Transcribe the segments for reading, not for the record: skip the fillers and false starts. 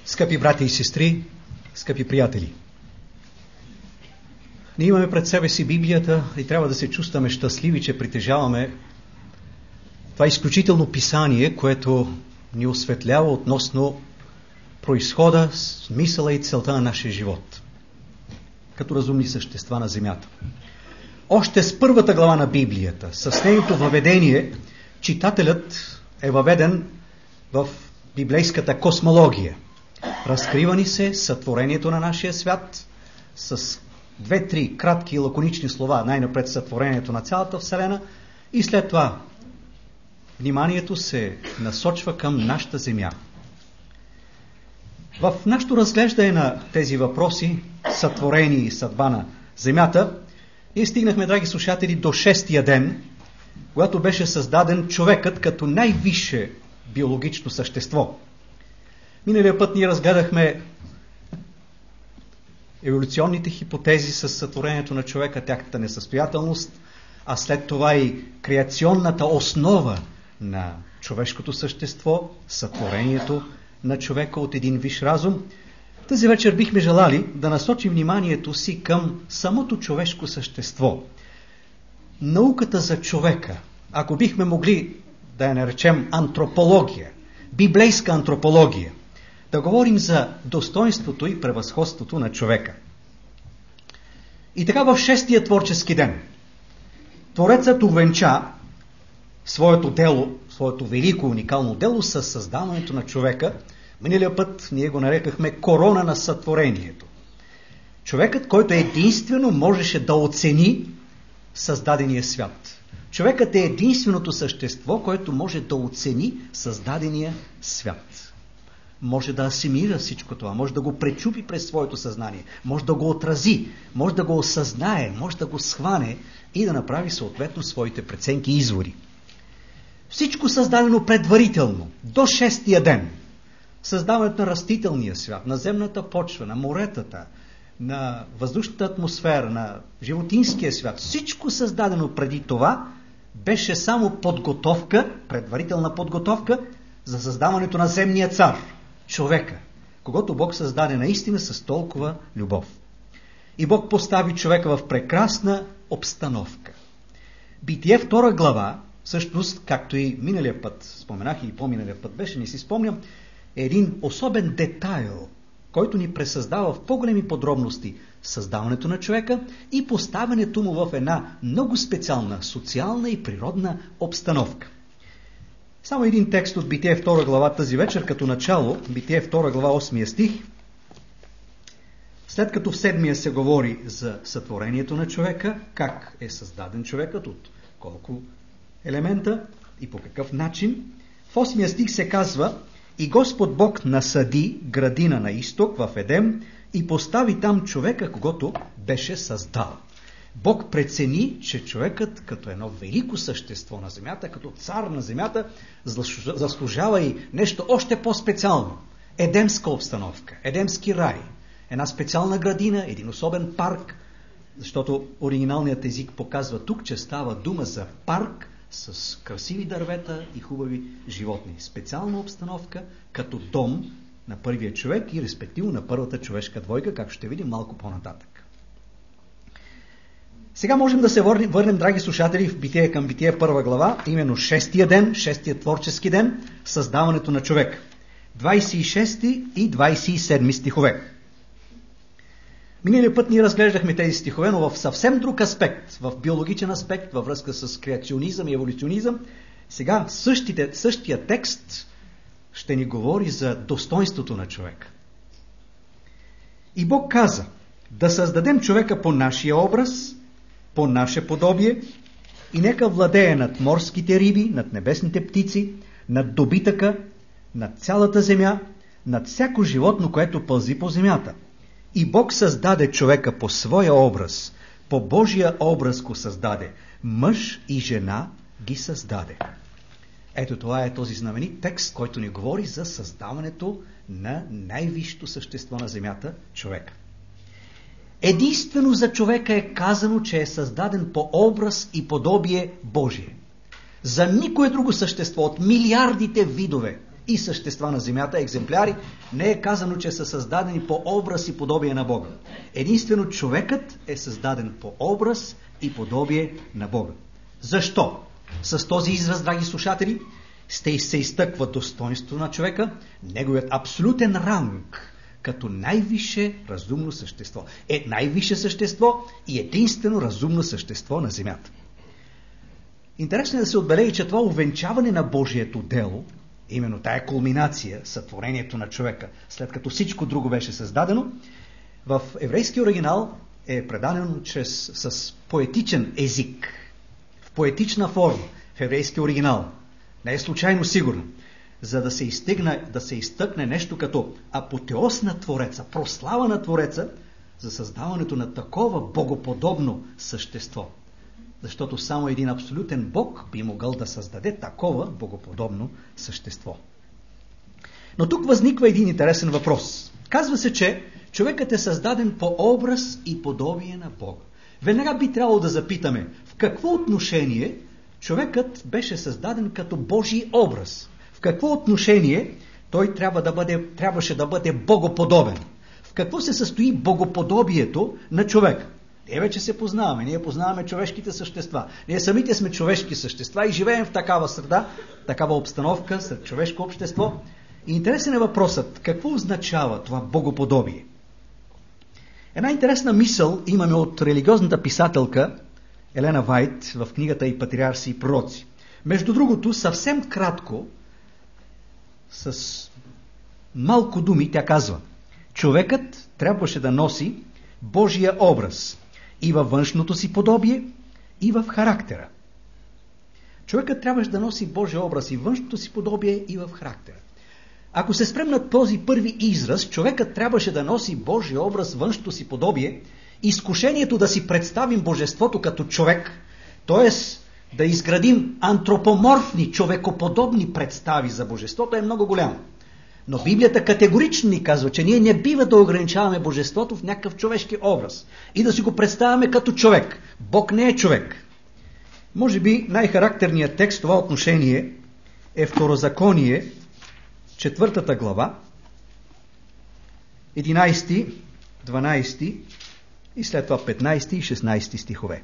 Скъпи брати и сестри, скъпи приятели, ние имаме пред себе си Библията и трябва да се чувстваме щастливи, че притежаваме това изключително писание, което ни осветлява относно произхода, смисъла и целта на нашия живот, като разумни същества на земята. Още с първата глава на Библията, с нейното въведение, читателят е въведен в библейската космология. Разкрива ни се сътворението на нашия свят с 2-3 кратки и лаконични слова. Най-напред сътворението на цялата Вселена и след това вниманието се насочва към нашата земя. В нашето разглеждане на тези въпроси, сътворение и съдба на земята, ние стигнахме, драги слушатели, до 6-тия ден, когато беше създаден човекът като най-висше биологично същество. Миналия път ние разгледахме еволюционните хипотези с сътворението на човека, тяхната несъстоятелност, а след това и креационната основа на човешкото същество, сътворението на човека от един висш разум. Тази вечер бихме желали да насочим вниманието си към самото човешко същество. Науката за човека, ако бихме могли да я наречем антропология, библейска антропология, да говорим за достоинството и превъзходството на човека. И така в 6-тия творчески ден Творецът увенча своето дело, своето велико уникално дело със създаването на човека. Миналия път ние го нарекахме корона на сътворението. Човекът, който единствено можеше да оцени създадения свят. Човекът е единственото същество, което може да оцени създадения свят. Може да асимилира всичко това, може да го пречупи през своето съзнание, може да го отрази, може да го осъзнае, може да го схване и да направи съответно своите преценки и изводи. Всичко създадено предварително, до 6-тия ден. Създаването на растителния свят, на земната почва, на моретата, на въздушната атмосфера, на животинския свят, всичко създадено преди това беше само подготовка, предварителна подготовка за създаването на земния цар, човека, когото Бог създаде наистина с толкова любов. И Бог постави човека в прекрасна обстановка. Битие 2 глава, всъщност, както и миналия път споменах и по-миналия път беше, не си спомням, е един особен детайл, който ни пресъздава в по-големи подробности създаването на човека и поставянето му в една много специална социална и природна обстановка. Само един текст от Битие 2 глава тази вечер като начало, Битие 2 глава 8 стих. След като в 7 се говори за сътворението на човека, как е създаден човекът, от колко елемента и по какъв начин, в 8 стих се казва: и Господ Бог насади градина на изток в Едем и постави там човека, когото беше създал. Бог прецени, че човекът като едно велико същество на земята, като цар на земята, заслужава и нещо още по-специално. Едемска обстановка, едемски рай, една специална градина, един особен парк, защото оригиналният език показва тук, че става дума за парк с красиви дървета и хубави животни. Специална обстановка като дом на първия човек и респективно на първата човешка двойка, както ще видим малко по-нататък. Сега можем да се върнем, драги слушатели, в Битие към Битие 1 глава, именно 6-тия ден, 6-тия творчески ден, създаването на човек. 26 и 27 стихове. Миналия път ние разглеждахме тези стихове, но в съвсем друг аспект, в биологичен аспект, във връзка с креационизъм и еволюционизъм. Сега същия текст ще ни говори за достоинството на човека. И Бог каза: да създадем човека по нашия образ, по наше подобие, и нека владее над морските риби, над небесните птици, над добитъка, над цялата земя, над всяко животно, което пълзи по земята. И Бог създаде човека по своя образ, по Божия образ го създаде, мъж и жена ги създаде. Ето това е този знаменит текст, който ни говори за създаването на най-висшето същество на земята – човека. Единствено за човека е казано, че е създаден по образ и подобие Божие. За никое друго същество от милиардите видове и същества на земята, екземпляри, не е казано, че са създадени по образ и подобие на Бога. Единствено човекът е създаден по образ и подобие на Бога. Защо? С този израз, драги слушатели, се изтъква достоинството на човека, неговият абсолютен ранг като най-висше разумно същество. Е най-висше същество и единствено разумно същество на земята. Интересно е да се отбележи, че това увенчаване на Божието дело, именно тая кулминация, сътворението на човека, след като всичко друго беше създадено, в еврейски оригинал е предадено с поетичен език, в поетична форма, в еврейски оригинал. Не е случайно сигурно, за да се изтъкне нещо като апотеоз на Твореца, прослава на Твореца за създаването на такова богоподобно същество. Защото само един абсолютен Бог би могъл да създаде такова богоподобно същество. Но тук възниква един интересен въпрос. Казва се, че човекът е създаден по образ и подобие на Бога. Веднага би трябвало да запитаме, в какво отношение човекът беше създаден като Божий образ? В какво отношение той трябваше да бъде богоподобен? В какво се състои богоподобието на човека? Ние вече се познаваме, ние познаваме човешките същества. Ние самите сме човешки същества и живеем в такава среда, такава обстановка, сред човешко общество. И интересен е въпросът, какво означава това богоподобие? Една интересна мисъл имаме от религиозната писателка Елена Вайт в книгата И патриарси и пророци. Между другото, съвсем кратко, с малко думи, тя казва: човекът трябваше да носи Божия образ и във външното си подобие, и в характера. Човекът трябваше да носи Божия образ и външното си подобие, и в характера. Ако се спрем на този първи израз, човекът трябваше да носи Божия образ, външното си подобие, изкушението да си представим божеството като човек, т.е. да изградим антропоморфни, човекоподобни представи за божеството, е много голямо. Но Библията категорично ни казва, че ние не бива да ограничаваме божеството в някакъв човешки образ и да си го представяме като човек. Бог не е човек. Може би най-характерният текст в това отношение е Второзаконие, 4 глава, 11, 12 и след това 15 и 16 стихове.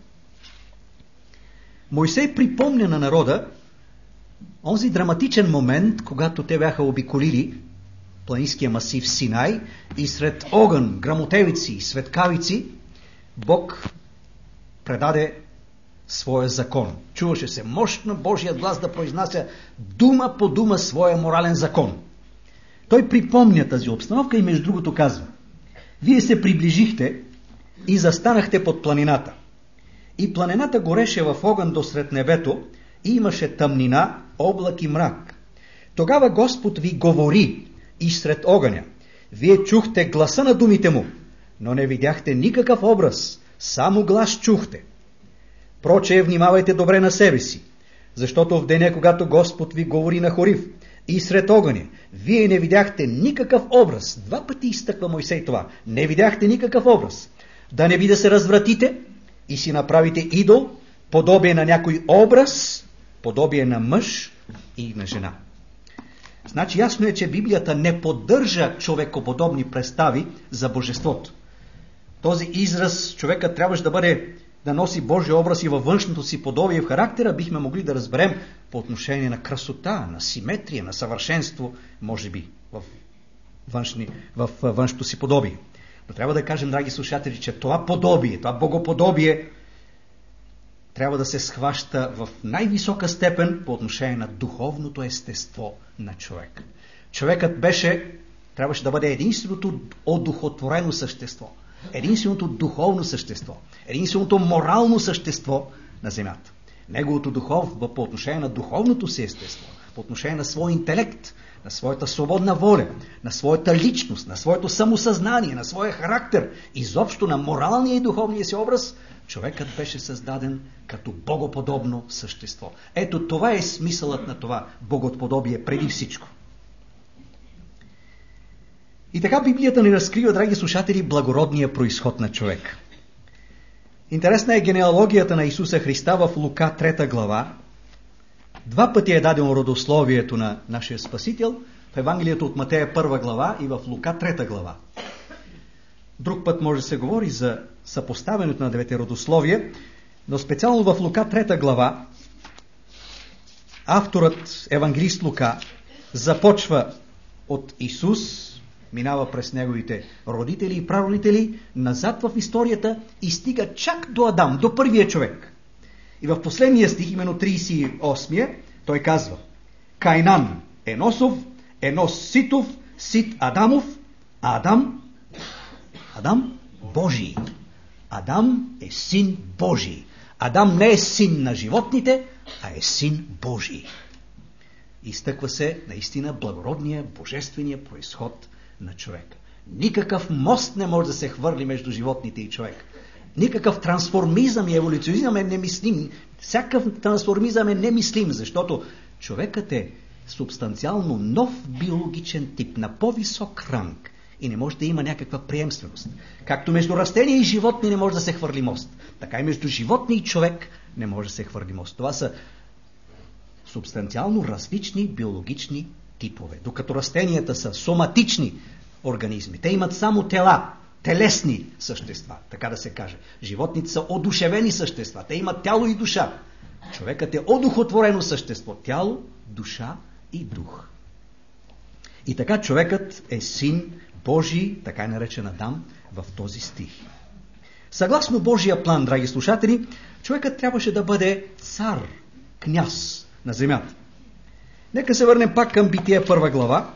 Мойсей припомня на народа онзи драматичен момент, когато те бяха обиколили планинския масив Синай и сред огън, грамотевици и светкавици Бог предаде своя закон. Чуваше се мощно Божият глас да произнася дума по дума своя морален закон. Той припомня тази обстановка и между другото казва: вие се приближихте и застанахте под планината. И планината гореше в огън до сред небето и имаше тъмнина, облак и мрак. Тогава Господ ви говори и сред огъня. Вие чухте гласа на думите му, но не видяхте никакъв образ, само глас чухте. Прочее, внимавайте добре на себе си, защото в деня, когато Господ ви говори на Хорив и сред огъня, вие не видяхте никакъв образ. 2 пъти изтъква Мойсей това. Не видяхте никакъв образ. Да не би да се развратите и си направите идол, подобие на някой образ, подобие на мъж и на жена. Значи ясно е, че Библията не поддържа човекоподобни представи за божеството. Този израз човека трябваше да носи Божия образ и във външното си подобие в характера, бихме могли да разберем по отношение на красота, на симетрия, на съвършенство, може би, в външното си подобие. Но трябва да кажем, драги слушатели, че това подобие, това богоподобие трябва да се схваща в най-висока степен по отношение на духовното естество на човек. Човекът трябваше да бъде единственото одухотворено същество, единственото духовно същество, единственото морално същество на земята. Неговото духов по отношение на духовното си естество, по отношение на своя интелект, на своята свободна воля, на своята личност, на своето самосъзнание, на своя характер, изобщо на моралния и духовния си образ, човекът беше създаден като богоподобно същество. Ето това е смисълът на това богоподобие преди всичко. И така Библията ни разкрива, драги слушатели, благородния произход на човек. Интересна е генеалогията на Исуса Христа в Лука 3 глава, Два пъти е дадено родословието на нашия Спасител, в Евангелието от Матея 1 глава и в Лука 3 глава. Друг път може да се говори за съпоставянето на двете родословия, но специално в Лука 3 глава авторът, евангелист Лука, започва от Исус, минава през неговите родители и прародители, назад в историята и стига чак до Адам, до първия човек. И в последния стих, именно 38, той казва: Кайнан Еносов, Енос Ситов, Сит Адамов, а Адам Божий. Адам е син Божий. Адам не е син на животните, а е син Божий. Изтъква се наистина благородния, божествения произход на човека. Никакъв мост не може да се хвърли между животните и човек. Никакъв трансформизъм и еволюционизъм е немислим. Всякакъв трансформизъм е немислим, защото човекът е субстанциално нов биологичен тип, на по-висок ранг и не може да има някаква приемственост. Както между растения и животни не може да се хвърли мост, така и между животни и човек не може да се хвърли мост. Това са субстанциално различни биологични типове. Докато растенията са соматични организми, те имат само тела, телесни същества, така да се каже. Животните са одушевени същества, те имат тяло и душа. Човекът е одухотворено същество, тяло, душа и дух. И така човекът е син Божий, така е наречен Адам в този стих. Съгласно Божия план, драги слушатели, човекът трябваше да бъде цар, княз на земята. Нека се върнем пак към Битие 1 глава,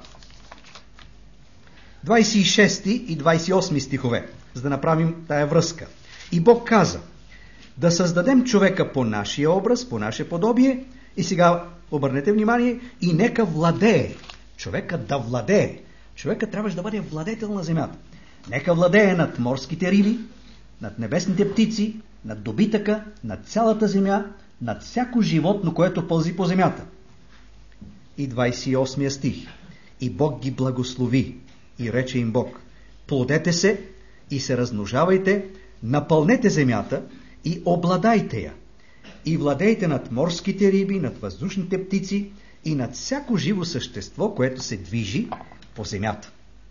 26 и 28 стихове, за да направим тая връзка. И Бог каза: да създадем човека по нашия образ, по наше подобие, и сега обърнете внимание, и нека владее. Човекът да владее. Човекът трябваше да бъде владетел на земята. Нека владее над морските риби, над небесните птици, над добитъка, над цялата земя, над всяко животно, което пълзи по земята. И 28 стих. И Бог ги благослови. И рече им Бог: плодете се и се размножавайте, напълнете земята и обладайте я. И владейте над морските риби, над въздушните птици и над всяко живо същество, което се движи по земята.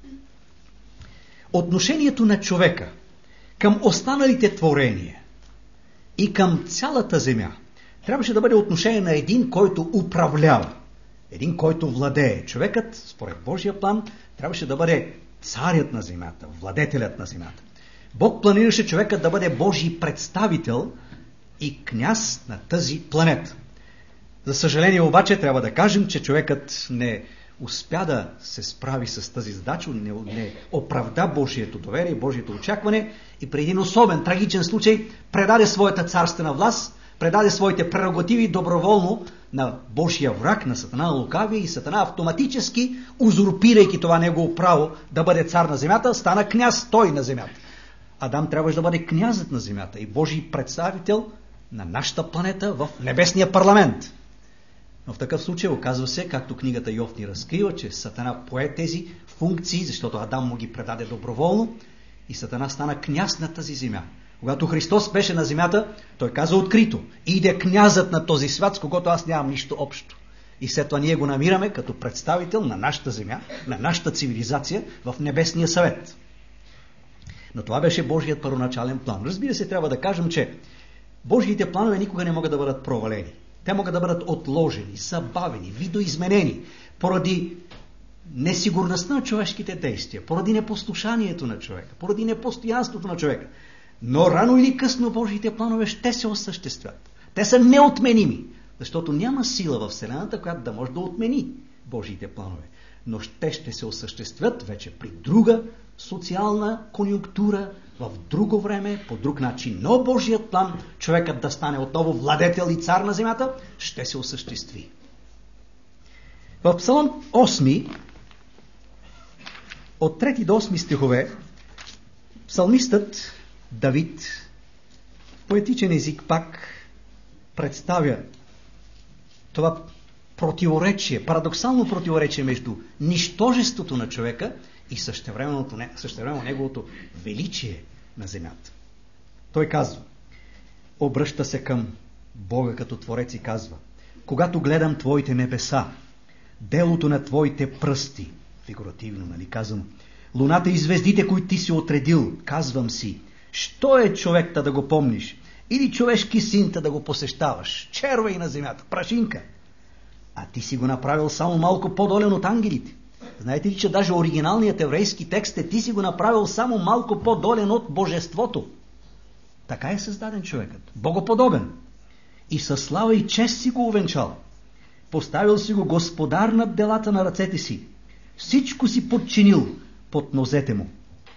Отношението на човека към останалите творения и към цялата земя трябваше да бъде отношение на един, който управлява, един, който владее. Човекът, според Божия план, трябваше да бъде царят на земята, владетелят на земята. Бог планираше човекът да бъде Божий представител и княз на тази планета. За съжаление обаче трябва да кажем, че човекът не успя да се справи с тази задача, не оправда Божието доверие, Божието очакване и при един особен, трагичен случай предаде своята царствена власт, предаде своите прерогативи доброволно на Божия враг, на Сатана, на лукавия, и Сатана автоматически, узурпирайки това негово право да бъде цар на земята, стана княз той на земята. Адам трябваше да бъде князът на земята и Божий представител на нашата планета в небесния парламент. Но в такъв случай оказва се, както книгата Йов ни разкрива, че Сатана пое тези функции, защото Адам му ги предаде доброволно и Сатана стана княз на тази земя. Когато Христос беше на земята, той каза открито: иде князът на този свят, с когото аз нямам нищо общо. И след това ние го намираме като представител на нашата земя, на нашата цивилизация в Небесния съвет. Но това беше Божият първоначален план. Разбира се, трябва да кажем, че Божиите планове никога не могат да бъдат провалени. Те могат да бъдат отложени, забавени, видоизменени поради несигурността на човешките действия, поради непослушанието на човека, поради непостоянството на човека. Но рано или късно Божиите планове ще се осъществят. Те са неотменими, защото няма сила в Вселената, която да може да отмени Божиите планове. Но те ще се осъществят вече при друга социална конюнктура, в друго време, по друг начин. Но Божият план човекът да стане отново владетел и цар на земята ще се осъществи. В Псалом 8, от 3 до 8 стихове, псалмистът Давид в поетичен език пак представя това противоречие, парадоксално противоречие между нищожеството на човека и същевременно неговото величие на земята. Той казва, обръща се към Бога като Творец и казва: когато гледам Твоите небеса, делото на Твоите пръсти, фигуративно, нали казвам, луната и звездите, които Ти си отредил, казвам си, що е човекта да го помниш, или човешки синта да го посещаваш, червей на земята, прашинка. А Ти си го направил само малко по-долен от ангелите. Знаете ли, че даже оригиналният еврейски текст е: Ти си го направил само малко по-долен от божеството. Така е създаден човекът, богоподобен. И със слава и чест си го увенчал. Поставил си го господар над делата на ръцете си. Всичко си подчинил под нозете му.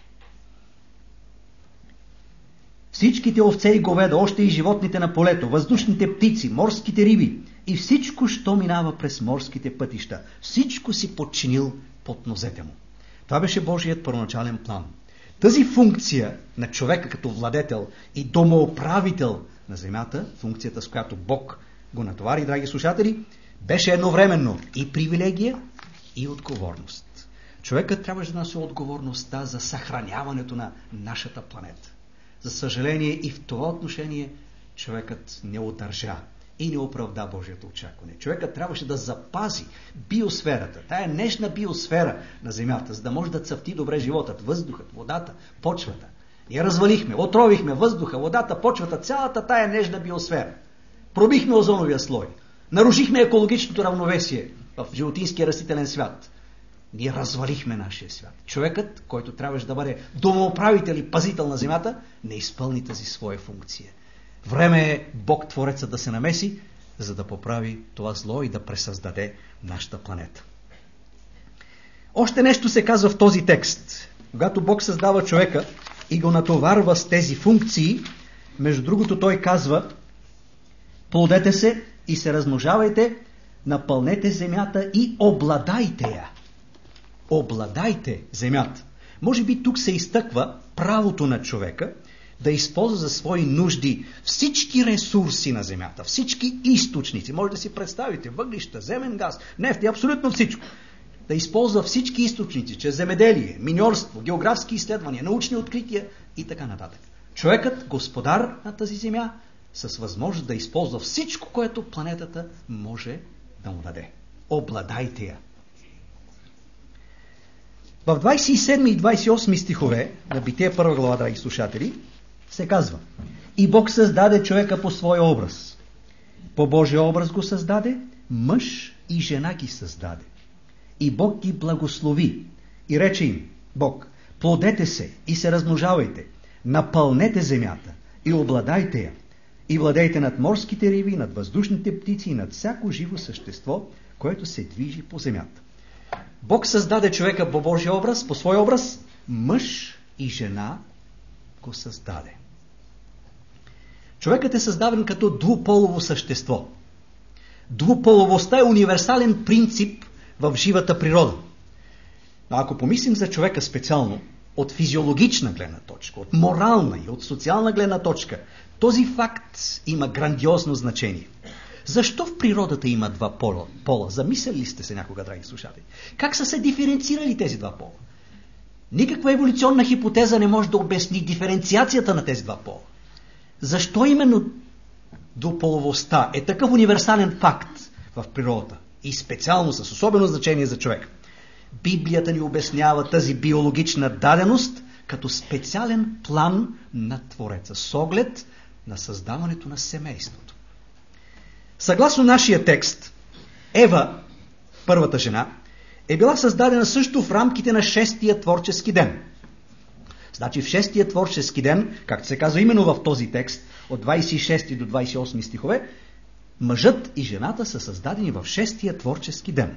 Всичките овце и говеда, още и животните на полето, въздушните птици, морските риби и всичко, що минава през морските пътища, всичко си подчинил под нозете му. Това беше Божият първоначален план. Тази функция на човека като владетел и домоуправител на земята, функцията, с която Бог го натовари, драги слушатели, беше едновременно и привилегия, и отговорност. Човекът трябваше да носи отговорността за съхраняването на нашата планета. За съжаление, и в това отношение човекът не удържа и не оправда Божието очакване. Човекът трябваше да запази биосферата, тая нежна биосфера на земята, за да може да цъфти добре животът, въздухът, водата, почвата. Я развалихме, отровихме въздуха, водата, почвата, цялата тая нежна биосфера. Пробихме озоновия слой, нарушихме екологичното равновесие в животинския растителен свят. Ние развалихме нашия свят. Човекът, който трябваше да бъде домоуправител и пазител на земята, не изпълни тази своя функция. Време е Бог Творецът да се намеси, за да поправи това зло и да пресъздаде нашата планета. Още нещо се казва в този текст. Когато Бог създава човека и го натоварва с тези функции, между другото той казва: плодете се и се размножавайте, напълнете земята и обладайте я. Обладайте земята. Може би тук се изтъква правото на човека да използва за свои нужди всички ресурси на земята, всички източници. Може да си представите въглища, земен газ, нефт и абсолютно всичко. Да използва всички източници, чрез земеделие, миньорство, географски изследвания, научни открития и така нататък. Човекът, господар на тази земя, с възможност да използва всичко, което планетата може да му даде. Обладайте я. В 27 и 28 стихове на Битие 1 глава, драги слушатели, се казва: И Бог създаде човека по своя образ. По Божия образ го създаде, мъж и жена ги създаде. И Бог ги благослови. И рече им Бог: плодете се и се размножавайте, напълнете земята и обладайте я, и владейте над морските риби, над въздушните птици и над всяко живо същество, което се движи по земята. Бог създаде човека по Божия образ, по свой образ, мъж и жена го създаде. Човекът е създаден като двуполово същество. Двуполовостта е универсален принцип в живата природа. Но ако помислим за човека специално, от физиологична гледна точка, от морална и от социална гледна точка, този факт има грандиозно значение. Защо в природата има два пола? Замисляли сте се някога, драги слушатели? Как са се диференцирали тези два пола? Никаква еволюционна хипотеза не може да обясни диференциацията на тези два пола. Защо именно двуполовостта е такъв универсален факт в природата и специално с особено значение за човек? Библията ни обяснява тази биологична даденост като специален план на Твореца, с оглед на създаването на семейството. Съгласно нашия текст, Ева, първата жена, е била създадена също в рамките на 6-тия творчески ден. Значи в 6-тия творчески ден, както се казва именно в този текст, от 26 до 28 стихове, мъжът и жената са създадени в 6-тия творчески ден.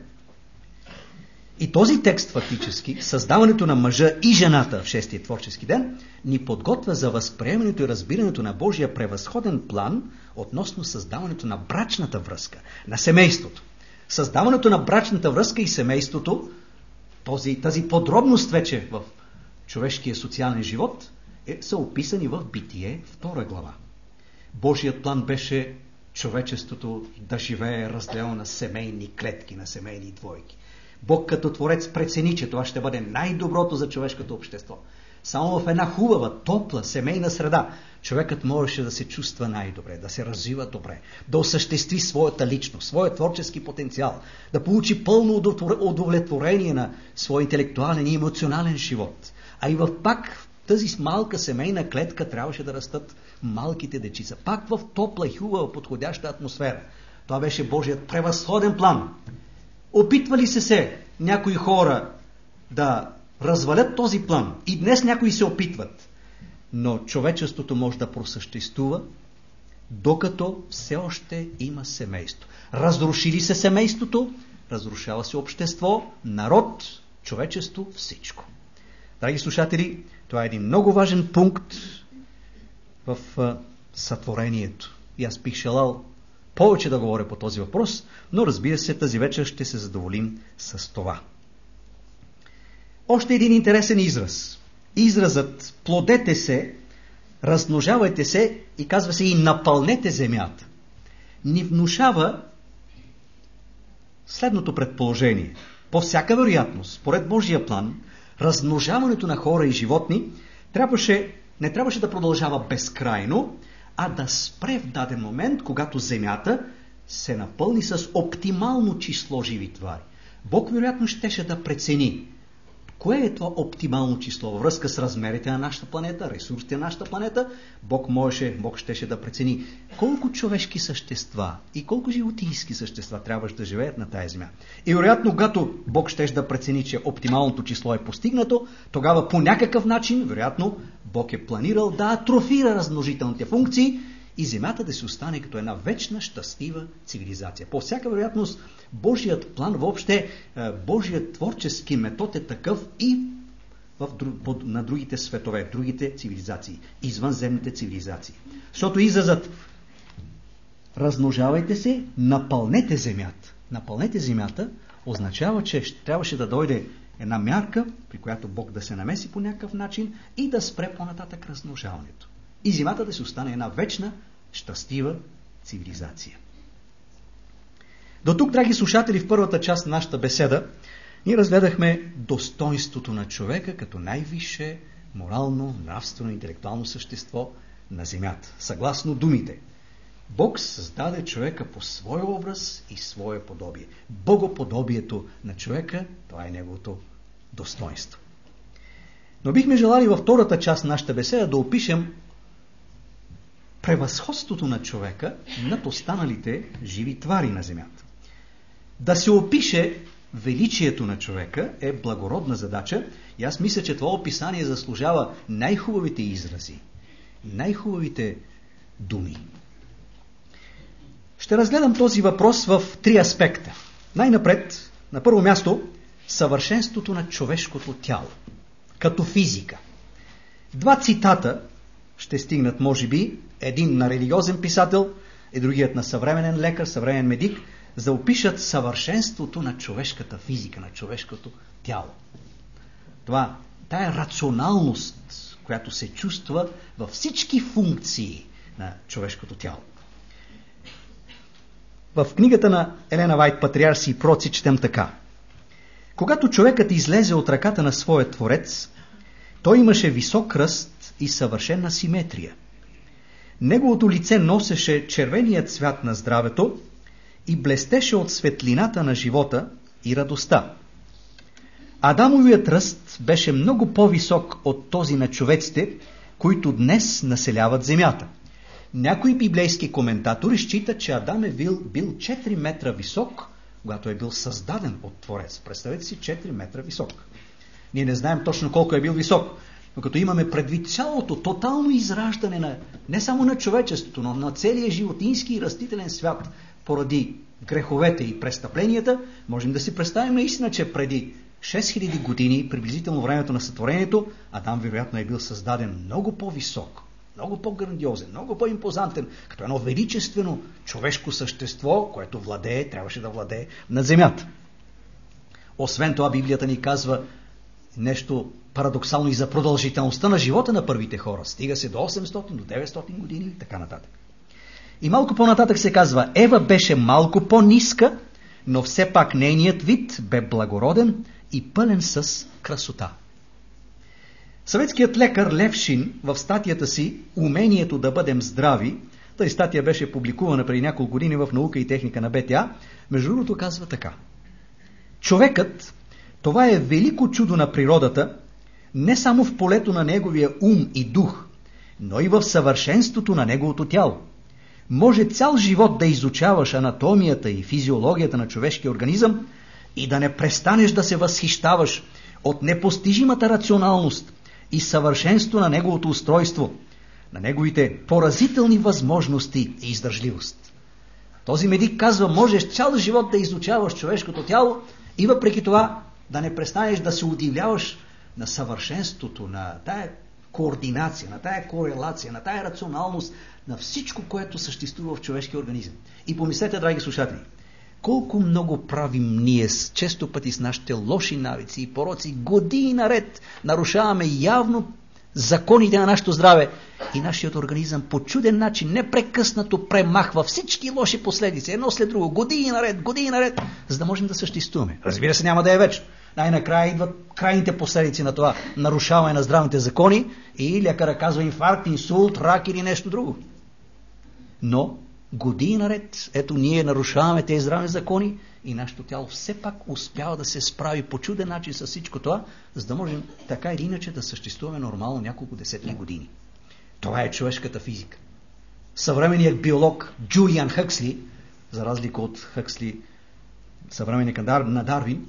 И този текст фактически, създаването на мъжа и жената в 6-тия творчески ден, ни подготвя за възприемането и разбирането на Божия превъзходен план относно създаването на брачната връзка, на семейството. Създаването на брачната връзка и семейството, тази подробност вече в човешкия социален живот, са описани в Битие 2 глава. Божият план беше човечеството да живее разделено на семейни клетки, на семейни двойки. Бог като Творец прецени, че това ще бъде най-доброто за човешкото общество. Само в една хубава, топла, семейна среда човекът можеше да се чувства най-добре, да се развива добре, да осъществи своята личност, своя творчески потенциал, да получи пълно удовлетворение на своя интелектуален и емоционален живот. А и в пак тази малка семейна клетка трябваше да растат малките дечица. Пак в топла, хубава, подходяща атмосфера. Това беше Божият превъзходен план. Опитвали се някои хора да развалят този план. И днес някои се опитват. Но човечеството може да просъществува, докато все още има семейство. Разрушили се семейството, разрушава се общество, народ, човечество, всичко. Драги слушатели, това е един много важен пункт в сътворението. И аз бих желал повече да говоря по този въпрос, но разбира се, тази вечер ще се задоволим с това. Още един интересен израз. Изразът плодете се, размножавайте се и казва се и напълнете земята. Ни внушава следното предположение. По всяка вероятност, според Божия план, размножаването на хора и животни не трябваше да продължава безкрайно, а да спре в даден момент, когато земята се напълни с оптимално число живи твари. Бог вероятно щеше да прецени кое е това оптимално число във връзка с размерите на нашата планета, ресурсите на нашата планета. Бог щеше да прецени колко човешки същества и колко животински същества трябваше да живеят на тази земя. И вероятно, когато Бог щеше да прецени, че оптималното число е постигнато, тогава по някакъв начин, вероятно, Бог е планирал да атрофира размножителните функции и земята да се остане като една вечна, щастлива цивилизация. По всяка вероятност, Божият план, въобще Божият творчески метод е такъв и на другите светове, другите цивилизации, извънземните цивилизации. Защото изразът размножавайте се, напълнете земята. Напълнете земята означава, че трябваше да дойде една мярка, при която Бог да се намеси по някакъв начин и да спре по-нататък размножаването. И земята да се остане една вечна, щастлива цивилизация. До тук, драги слушатели, в първата част на нашата беседа ние разгледахме достоинството на човека като най-висше морално, нравствено, интелектуално същество на земята. Съгласно думите, Бог създаде човека по своя образ и свое подобие. Богоподобието на човека, това е неговото достоинство. Но бихме желали във втората част на нашата беседа да опишем превъзходството на човека над останалите живи твари на земята. Да се опише величието на човека е благородна задача и аз мисля, че това описание заслужава най-хубавите изрази, най-хубавите думи. Ще разгледам този въпрос в три аспекта. Най-напред, на първо място, съвършенството на човешкото тяло, като физика. Два цитата ще стигнат, може би, един на религиозен писател и другият на съвременен лекар, съвременен медик, за да опишат съвършенството на човешката физика, на човешкото тяло. Тая рационалност, която се чувства във всички функции на човешкото тяло. В книгата на Елена Вайт "Патриарси и пророци" четем така: когато човекът излезе от ръката на своя Творец, той имаше висок ръст и съвършена симетрия. Неговото лице носеше червения цвят на здравето и блестеше от светлината на живота и радостта. Адамовият ръст беше много по-висок от този на човеците, които днес населяват земята. Някои библейски коментатори считат, че Адам е бил 4 метра висок, когато е бил създаден от Творец. Представете си, 4 метра висок. Ние не знаем точно колко е бил висок, но като имаме предвид цялото тотално израждане не само на човечеството, но на целия животински и растителен свят поради греховете и престъпленията, можем да си представим наистина, че преди 6000 години, приблизително времето на сътворението, Адам вероятно е бил създаден много по-висок, много по-грандиозен, много по-импозантен, като едно величествено човешко същество, което трябваше да владее над земята. Освен това, Библията ни казва нещо парадоксално и за продължителността на живота на първите хора. Стига се до 800, до 900 години и така нататък. И малко по-нататък се казва: Ева беше малко по-ниска, но все пак нейният вид бе благороден и пълен с красота. Съветският лекар Левшин в статията си "Умението да бъдем здрави", тази статия беше публикувана преди няколко години в "Наука и техника" на БТА, между другото казва така: човекът, това е велико чудо на природата, не само в полето на неговия ум и дух, но и в съвършенството на неговото тяло. Може цял живот да изучаваш анатомията и физиологията на човешкия организъм и да не престанеш да се възхищаваш от непостижимата рационалност и съвършенство на неговото устройство, на неговите поразителни възможности и издържливост. Този медик казва, можеш цял живот да изучаваш човешкото тяло и въпреки това да не престанеш да се удивляваш на съвършенството, на тая координация, на тая корелация, на тая рационалност, на всичко, което съществува в човешкия организъм. И помислете, драги слушатели, колко много правим ние често пъти с нашите лоши навици и пороци, години наред нарушаваме явно законите на нашето здраве и нашият организъм по чуден начин непрекъснато премахва всички лоши последици, едно след друго, години наред, за да можем да съществуваме. Разбира се, няма да е вечно. Най-накрая идват крайните последици на това нарушаване на здравните закони и лекарът казва инфаркт, инсулт, рак или нещо друго. Но години наред, ето ние нарушаваме тези здравни закони и нашето тяло все пак успява да се справи по чуден начин с всичко това, за да можем така или иначе да съществуваме нормално няколко десетни години. Това е човешката физика. Съвременният биолог Джулиан Хъксли, за разлика от Хъксли, съвременник на Дарвин,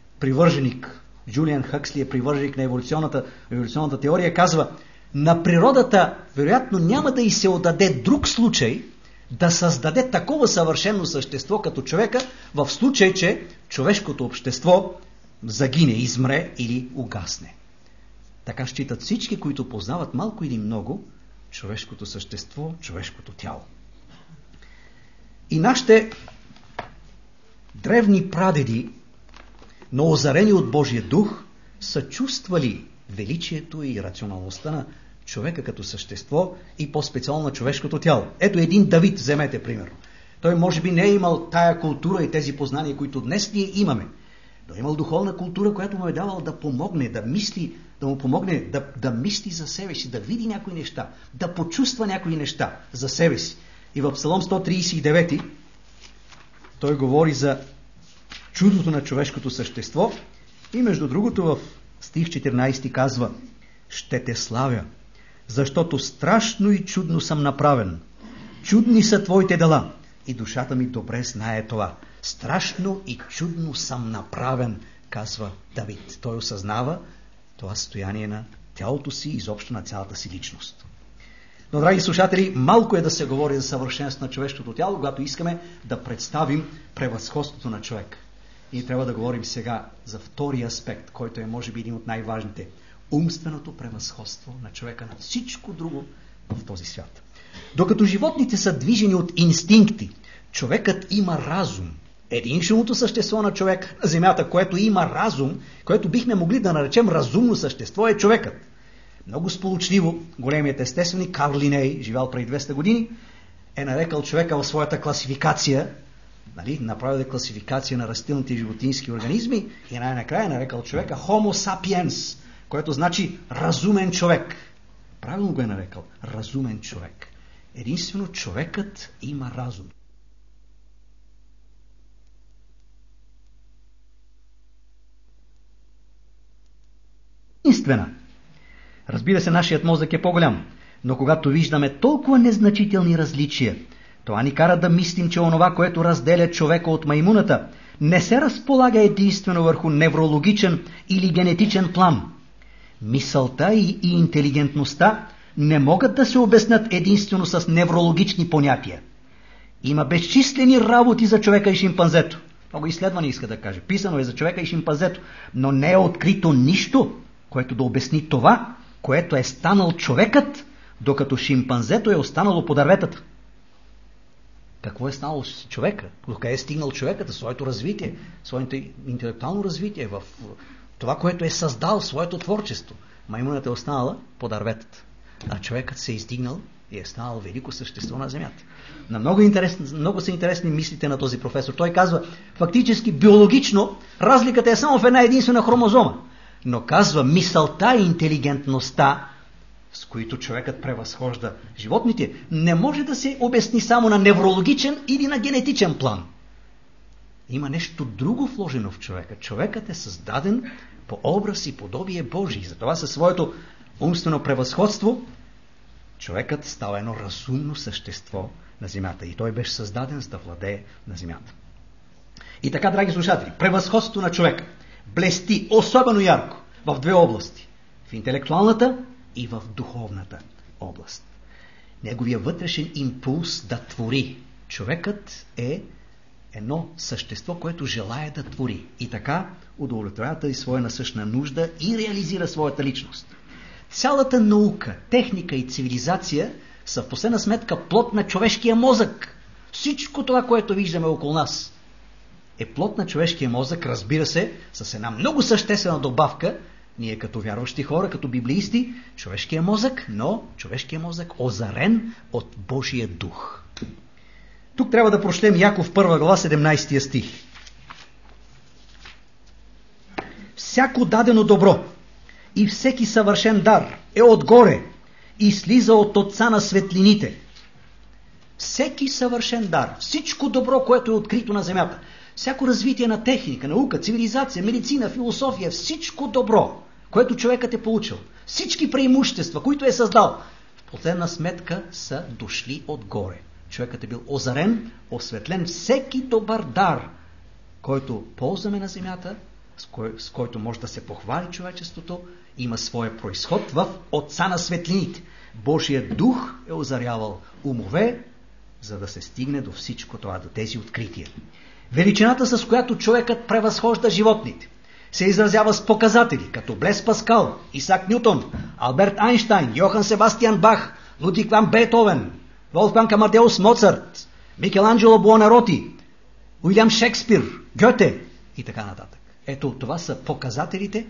Джулиан Хъксли е привърженик на еволюционната теория, казва, на природата вероятно няма да й се отдаде друг случай да създаде такова съвършено същество като човека, в случай, че човешкото общество загине, измре или угасне. Така считат всички, които познават малко или много човешкото същество, човешкото тяло. И нашите древни прадеди, но озарени от Божия дух, са чувствали величието и рационалността на човека като същество и по-специално на човешкото тяло. Ето един Давид, вземете примерно. Той може би не е имал тая култура и тези познания, които днес ние имаме, но е имал духовна култура, която му е давала да помогне, да мисли, да му помогне да мисли за себе си, да види някои неща, да почувства някои неща за себе си. И в Псалом 139 той говори за чудото на човешкото същество и между другото в стих 14 казва: ще те славя, защото страшно и чудно съм направен. Чудни са твоите дела и душата ми добре знае това. Страшно и чудно съм направен, казва Давид. Той осъзнава това състояние на тялото си и изобщо на цялата си личност. Но, драги слушатели, малко е да се говори за съвършенство на човешкото тяло, когато искаме да представим превъзходството на човек. И трябва да говорим сега за втория аспект, който е може би един от най-важните. Умственото превъзходство на човека над всичко друго в този свят. Докато животните са движени от инстинкти, човекът има разум. Единственото същество на човек на земята, което има разум, което бихме могли да наречем разумно същество, е човекът. Много сполучливо големият естественик Карл Линей, живял преди 200 години, е нарекал човека в своята класификация, направил е класификация на растителните и животински организми и най-накрая е нарекал човека Homo sapiens, което значи разумен човек. Правилно го е нарекал разумен човек. Единствено човекът има разум. Единствена. Разбира се, нашият мозък е по-голям, но когато виждаме толкова незначителни различия, това ни кара да мислим, че онова, което разделя човека от маймуната, не се разполага единствено върху неврологичен или генетичен план. Мисълта и интелигентността не могат да се обяснят единствено с неврологични понятия. Има безчислени работи за човека и шимпанзето. Много изследвания иска да каже. Писано е за човека и шимпанзето, но не е открито нищо, което да обясни това, което е станал човекът, докато шимпанзето е останало по дърветата. Какво е станало с човека? Докъде е стигнал човекът, своето развитие, своето интелектуално развитие, в това, което е създал, своето творчество. Маймуната е останала по дърветата, а човекът се е издигнал и е станал велико същество на земята. Много са интересни мислите на този професор. Той казва, фактически, биологично, разликата е само в една единствена хромозома. Но казва, мисълта и интелигентността, с които човекът превъзхожда животните, не може да се обясни само на неврологичен или на генетичен план. Има нещо друго вложено в човека. Човекът е създаден по образ и подобие Божие. Затова със своето умствено превъзходство човекът става едно разумно същество на земята. И той беше създаден за да владее на земята. И така, драги слушатели, превъзходството на човека блести особено ярко в две области. В интелектуалната и в духовната област. Неговия вътрешен импулс да твори. Човекът е едно същество, което желае да твори. И така удовлетворява тази своя насъщна нужда и реализира своята личност. Цялата наука, техника и цивилизация са в последна сметка плод на човешкия мозък. Всичко това, което виждаме около нас, е плод на човешкия мозък, разбира се, с една много съществена добавка. Ние като вярващи хора, като библеисти, човешкия мозък, но човешкия мозък озарен от Божия дух. Тук трябва да прочетем Яков 1 глава 17 стих. Всяко дадено добро и всеки съвършен дар е отгоре и слиза от Отца на светлините. Всеки съвършен дар, всичко добро, което е открито на земята, всяко развитие на техника, наука, цивилизация, медицина, философия, всичко добро, което човекът е получил, всички преимущества, които е създал, в последна сметка са дошли отгоре. Човекът е бил озарен, осветлен. Всеки добър дар, който ползваме на земята, с който може да се похвали човечеството, има своя произход в Отца на светлините. Божият дух е озарявал умове, за да се стигне до всичко това, до тези открития. Величината, с която човекът превъзхожда животните, се изразява с показатели, като Блес Паскал, Исак Нютон, Алберт Айнщайн, Йохан Себастиан Бах, Лудвиг ван Бетховен, Волфганг Амадеус Моцарт, Микеланджело Буонароти, Уилям Шекспир, Гьоте и така нататък. Ето, това са показателите,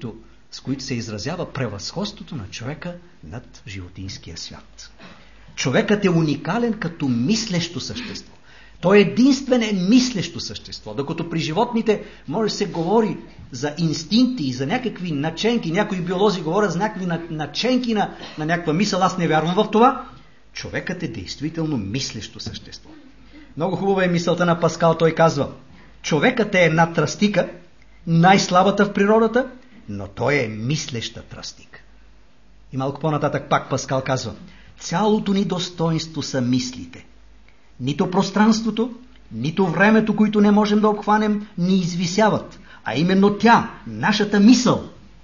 с които се изразява превъзходството на човека над животинския свят. Човекът е уникален като мислещо същество. Той е единствено мислещо същество. Докато при животните може да се говори за инстинкти и за някакви наченки, някои биолози говорят за някакви наченки на някаква мисъл, аз не вярвам в това. Човекът е действително мислещо същество. Много хубава е мисълта на Паскал. Той казва, човекът е една тръстика, най-слабата в природата, но той е мислеща тръстика. И малко по-нататък пак Паскал казва, цялото ни достоинство са мислите. Нито пространството, нито времето, които не можем да обхванем, ни извисяват, а именно тя, нашата мисъл.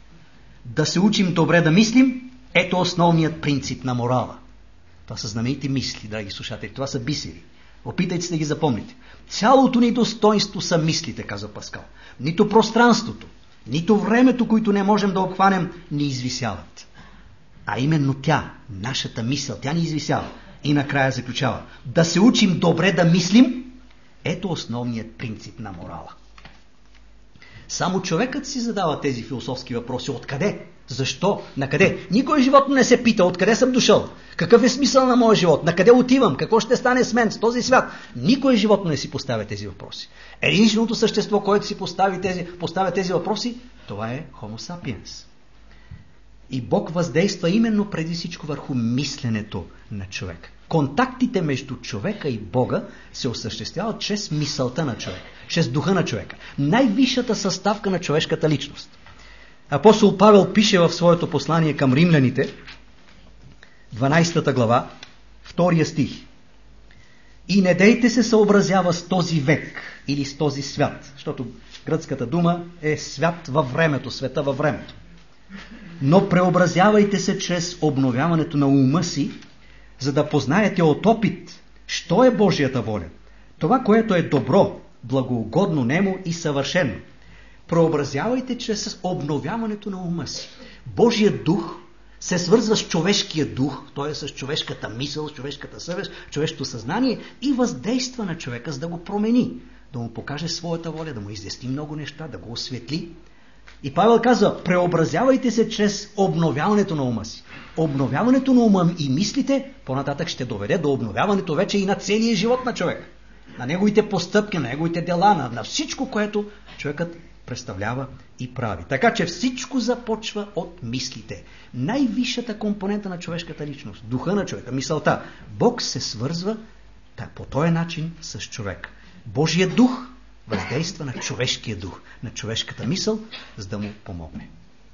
Да се учим добре да мислим, ето основният принцип на морала. Това са знаменити мисли, драги слушатели, това са бисери. Опитайте се да ги запомните. Цялото ни достоинство са мислите, казва Паскал. Нито пространството, нито времето, които не можем да обхванем, ни извисяват. А именно тя, нашата мисъл, тя ни извисява. И накрая заключава, да се учим добре да мислим, ето основният принцип на морала. Само човекът си задава тези философски въпроси. Откъде? Защо? Накъде? Никой животно не се пита, откъде съм дошъл? Какъв е смисъл на моя живот? Накъде отивам? Какво ще стане с мен, с този свят? Никой животно не си поставя тези въпроси. Единственото същество, което си поставя тези въпроси, това е Homo sapiens. И Бог въздейства именно преди всичко върху мисленето на човек. Контактите между човека и Бога се осъществяват чрез мисълта на човек, чрез духа на човека. Най-висшата съставка на човешката личност. Апостол Павел пише в своето послание към римляните, 12 глава, 2 стих. И не дейте се съобразява с този век или с този свят, защото гръцката дума е свят във времето, света във времето. Но преобразявайте се чрез обновяването на ума си, за да познаете от опит, що е Божията воля. Това, което е добро, благоугодно нему и съвършено. Преобразявайте чрез обновяването на ума си. Божият дух се свързва с човешкия дух, т.е. с човешката мисъл, с човешката съвест, човешкото съзнание и въздейства на човека, за да го промени, да му покаже своята воля, да му изясни много неща, да го осветли. И Павел казва, преобразявайте се чрез обновяването на ума си. Обновяването на ума и мислите по-нататък ще доведе до обновяването вече и на целия живот на човека. На неговите постъпки, на неговите дела, на всичко, което човекът представлява и прави. Така че всичко започва от мислите. Най-висшата компонента на човешката личност, духа на човека, мисълта. Бог се свързва по този начин с човек. Божият дух въздейства на човешкия дух, на човешката мисъл, за да му помогне.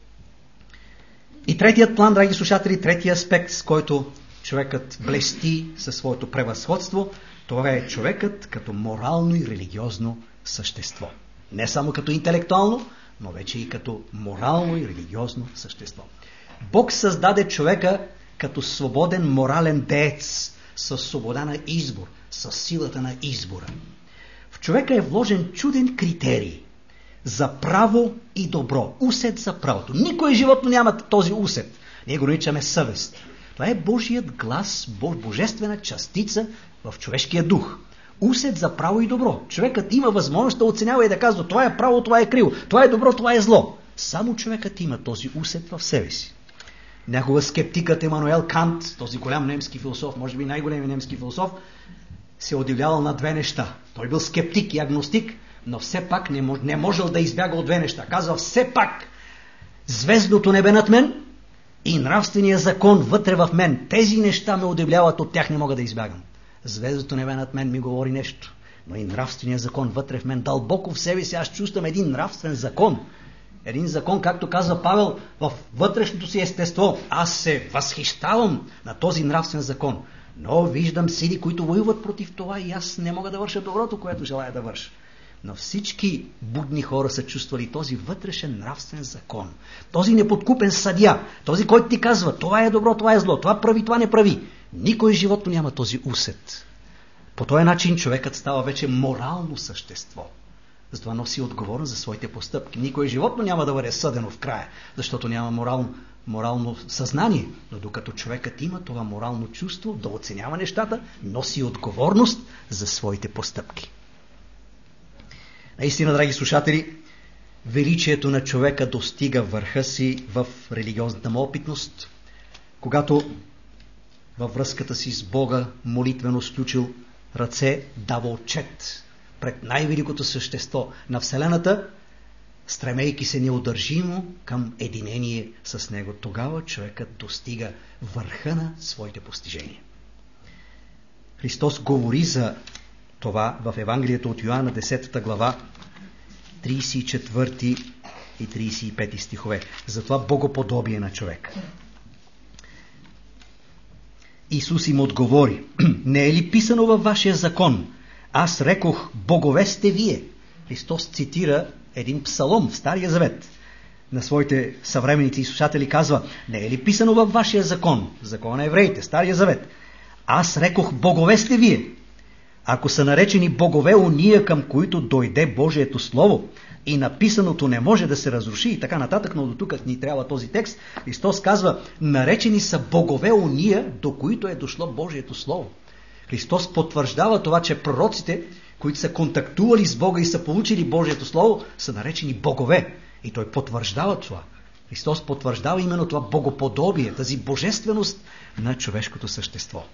И третият план, драги слушатели, третият аспект, с който човекът блести със своето превъзходство, това е човекът като морално и религиозно същество. Не само като интелектуално, но вече и като морално и религиозно същество. Бог създаде човека като свободен морален деец, със свобода на избор, със силата на избора. В човека е вложен чуден критерий за право и добро. Усет за правото. Никое животно няма този усет. Ние го наричаме съвест. Това е Божият глас, божествена частица в човешкия дух. Усет за право и добро. Човекът има възможност да оценява и да казва: това е право, това е криво, това е добро, това е зло. Само човекът има този усет в себе си. Някога скептикът Емануел Кант, този голям немски философ, може би най-големият немски философ, се удивлявал на две неща. Той бил скептик и агностик, но все пак не можел да избяга от две неща. Казва: все пак звездното небе над мен и нравствения закон вътре в мен. Тези неща ме удивляват, от тях не мога да избягам. Звездното небе над мен ми говори нещо, но и нравствения закон вътре в мен. Дълбоко в себе си аз чувствам един нравствен закон. Един закон, както казва Павел, в вътрешното си естество. Аз се възхищавам на този нравствен закон. Но виждам сили, които воюват против това и аз не мога да върша доброто, което желая да върша. Но всички будни хора са чувствали този вътрешен нравствен закон. Този неподкупен съдия, този, който ти казва: това е добро, това е зло, това прави, това не прави. Никой животно няма този усет. По този начин човекът става вече морално същество. Затова носи отговорност за своите постъпки. Никой животно няма да бъде съдено в края, защото няма морално съзнание. Но докато човекът има това морално чувство да оценява нещата, носи отговорност за своите постъпки. Наистина, драги слушатели, величието на човека достига върха си в религиозната му опитност, когато във връзката си с Бога молитвено сключил ръце, дава отчет пред най-великото същество на Вселената, стремейки се неудържимо към единение с Него. Тогава човекът достига върха на своите постижения. Христос говори за това в Евангелието от Йоанна, 10 глава, 34 и 35 стихове. За това богоподобие на човек. Исус им отговори: не е ли писано във вашия закон: аз рекох, богове сте вие? Христос цитира един псалом в Стария завет. На своите съвременници и слушатели казва: не е ли писано във вашия закон, закон на евреите, Стария завет: аз рекох, богове сте вие? Ако са наречени богове уния, към които дойде Божието Слово, и написаното не може да се разруши и така нататък, но до тук ни трябва този текст, Христос казва: наречени са богове уния, до които е дошло Божието Слово. Христос потвърждава това, че пророците, които са контактували с Бога и са получили Божието Слово, са наречени богове. И той потвърждава това. Христос потвърждава именно това богоподобие, тази божественост на човешкото същество.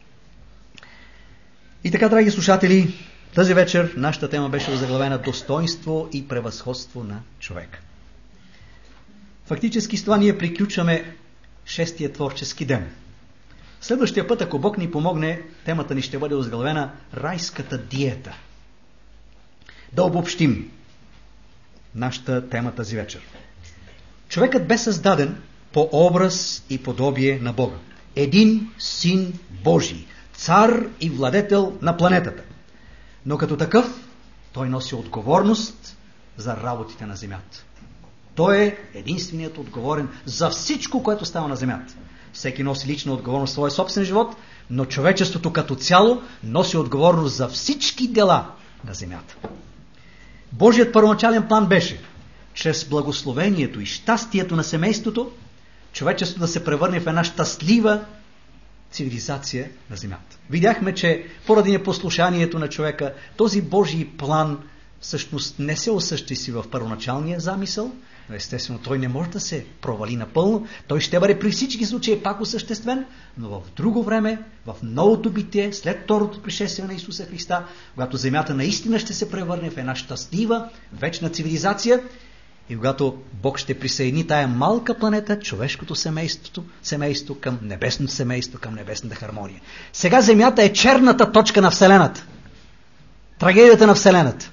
И така, драги слушатели, тази вечер нашата тема беше озаглавена достоинство и превъзходство на човека. Фактически с това ние приключваме 6-тия творчески ден. Следващия път, ако Бог ни помогне, темата ни ще бъде озаглавена райската диета. Да обобщим нашата тема тази вечер. Човекът бе създаден по образ и подобие на Бога. Един син Божий, цар и владетел на планетата. Но като такъв, той носи отговорност за работите на земята. Той е единственият отговорен за всичко, което става на земята. Всеки носи лична отговорност в своя собствен живот, но човечеството като цяло носи отговорност за всички дела на земята. Божият първоначален план беше, чрез благословението и щастието на семейството, човечеството да се превърне в една щастлива цивилизация на земята. Видяхме, че поради непослушанието на човека, този Божий план всъщност не се осъществи в първоначалния замисъл, Но естествено той не може да се провали напълно. Той ще бъде при всички случаи пак осъществен, но в друго време, в новото битие, след второто пришествие на Исуса Христа, когато земята наистина ще се превърне в една щастлива, вечна цивилизация и когато Бог ще присъедини тая малка планета, човешкото семейство към небесното семейство, към небесната хармония. Сега земята е черната точка на Вселената. Трагедията на Вселената.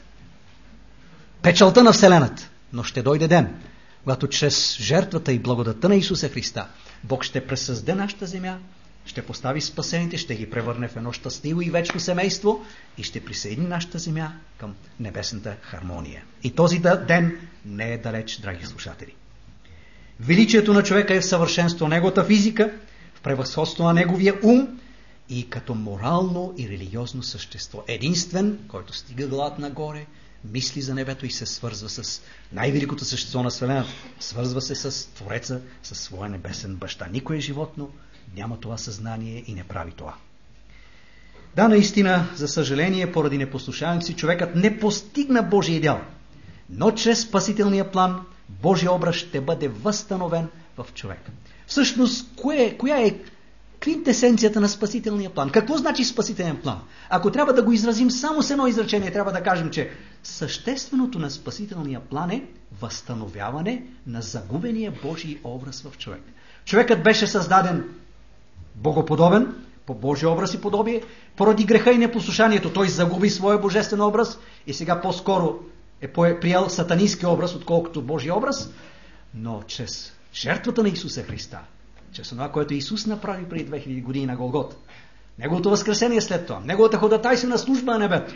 Печалта на Вселената. Но ще дойде ден, когато чрез жертвата и благодата на Исуса Христа Бог ще пресъздаде нашата земя, ще постави спасените, ще ги превърне в едно щастливо и вечно семейство и ще присъедини нашата земя към небесната хармония. И този ден не е далеч, драги слушатели. Величието на човека е в съвършенство на неговата физика, в превъзходство на неговия ум и като морално и религиозно същество. Единствен, който стига главата нагоре, мисли за небето и се свързва с най-великото същество на Вселената. Свързва се с Твореца, с своя небесен баща. Никое животно няма това съзнание и не прави това. Да, наистина, за съжаление, поради непослушанието си, човекът не постигна Божия идеал. Но чрез спасителния план, Божия образ ще бъде възстановен в човека. Всъщност, коя е квинтесенцията на спасителния план? Какво значи спасителен план? Ако трябва да го изразим само с едно изречение, трябва да кажем, че същественото на спасителния план е възстановяване на загубения Божий образ в човек. Човекът беше създаден богоподобен, по Божия образ и подобие. Поради греха и непослушанието той загуби своя божествен образ и сега по-скоро е приел сатанински образ, отколкото Божия образ. Но чрез жертвата на Исуса Христа, чрез това, което Исус направи преди 2000 години на Голгота, Неговото възкресение след това, Неговата ходатайствена служба на небето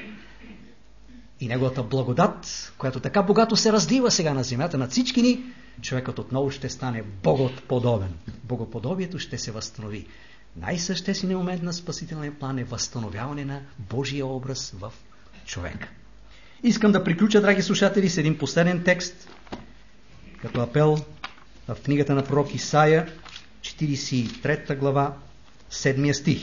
и Неговата благодат, която така богато се разлива сега на земята, на всички ни, човекът отново ще стане богоподобен. Богоподобието ще се възстанови. Най-същественият момент на спасителния план е възстановяване на Божия образ в човек. Искам да приключа, драги слушатели, с един последен текст, като апел в книгата на пророк Исаия, 43 глава, 7 стих.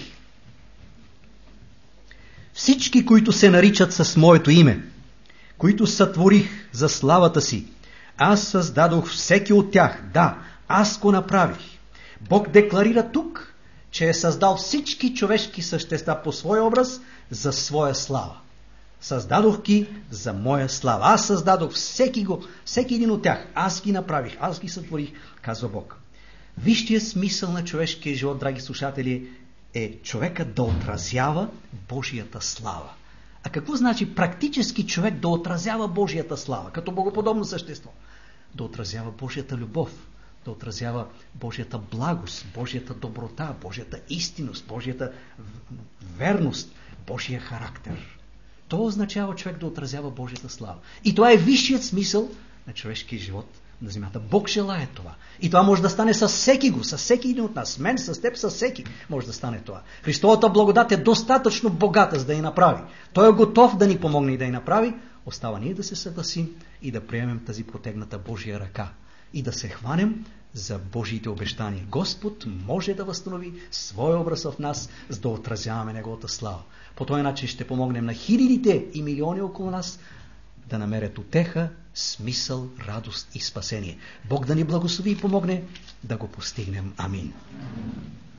Всички, които се наричат с моето име, които сътворих за славата си, аз създадох всеки от тях. Да, аз го направих. Бог декларира тук, че е създал всички човешки същества по своя образ за своя слава. Създадох ги за моя слава. Аз създадох всеки един от тях. Аз ги направих, аз ги сътворих, казва Бог. Висшият смисъл на човешкия живот, драги слушатели, е човекът да отразява Божията слава. А какво значи практически човек да отразява Божията слава, като богоподобно същество? Да отразява Божията любов, да отразява Божията благост, Божията доброта, Божията истинност, Божията верност, Божия характер. То означава човек да отразява Божията слава. И това е висшият смисъл на човешкия живот на земята. Бог желае това. И това може да стане с всеки го, с всеки един от нас. С мен, с теб, с всеки може да стане това. Христовата благодат е достатъчно богата, за да я направи. Той е готов да ни помогне и да я направи. Остава ние да се съгласим и да приемем тази протегната Божия ръка. И да се хванем за Божиите обещания. Господ може да възстанови своя образ в нас, за да отразяваме Неговата слава. По този начин ще помогнем на хилядите и милиони около нас да намерят утеха, смисъл, радост и спасение. Бог да ни благослови и помогне да го постигнем. Амин.